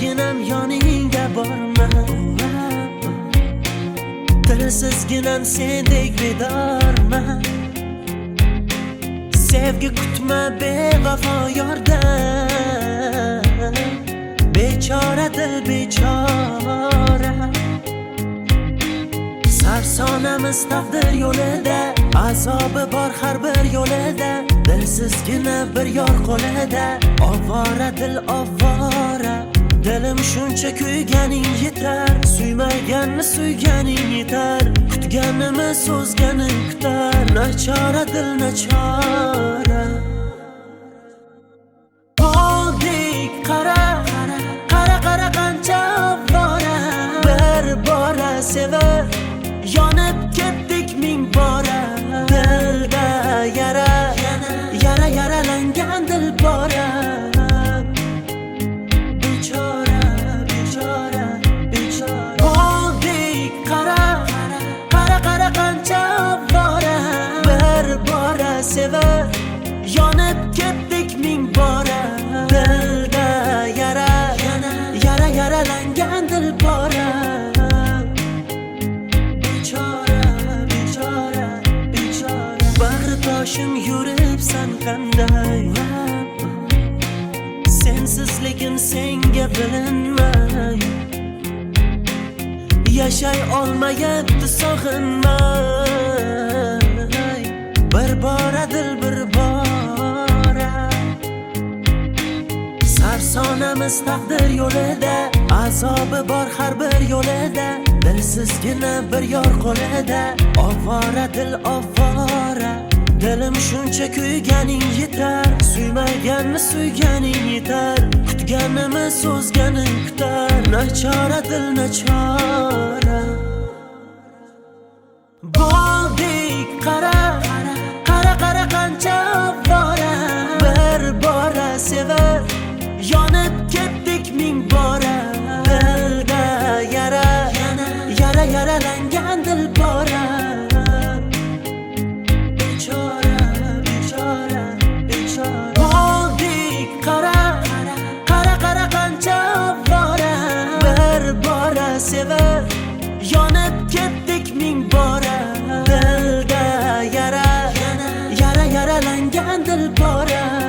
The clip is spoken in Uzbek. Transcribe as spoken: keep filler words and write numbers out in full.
Dilsizginam yoningga borman, dilsizginam sendek bedorman. Sevgi kutma bevafo yordan, bechora dil bechora. Sarsonamiz taqdir yo'lida, azobi bor har bir yo'lida. Dilsizgina bir yor qo'lida, ovora dil ovora. Dilim shuncha kuyganing yetar, suymaganni suyganing yetar. Kutganimni so'zganing kutar, nachora dil nachora. Bo'ldik qara, qara qara qancha bora. Bir bora sevib yonib ketdik ming bora. Dilda yara, yara yaralangan dil bora. Bechora, bechora, bechora. Bo'ldik qara, qara qara qancha bora. Bir bora sevib yonib ketdik ming bora. Dilda yara, yara yaralangan dil bora. Boshim yuribsan qanday, sensizligim senga bilinmay. Yashay olmayapti sog'inmay. Bir bora dil bir bora. Sarsonamiz taqdir yo'lida, azobi bor har bir yo'lida. Dilsizgina bir yor qo'lida, ovora dil ovora. Dilim shuncha kuyganing yetar, suymaganni suyganing yetar. Kutganimni so'zganing kutar, nachora dil nachora. Bo'ldik qara, qara qara qancha bora. Bir bora sevib yonib ketdik ming bora. Dilda yara, yara yaralangan dil bora. Sevib yonib ketdik ming bora. Dilda yara, yara yaralangan dil bora.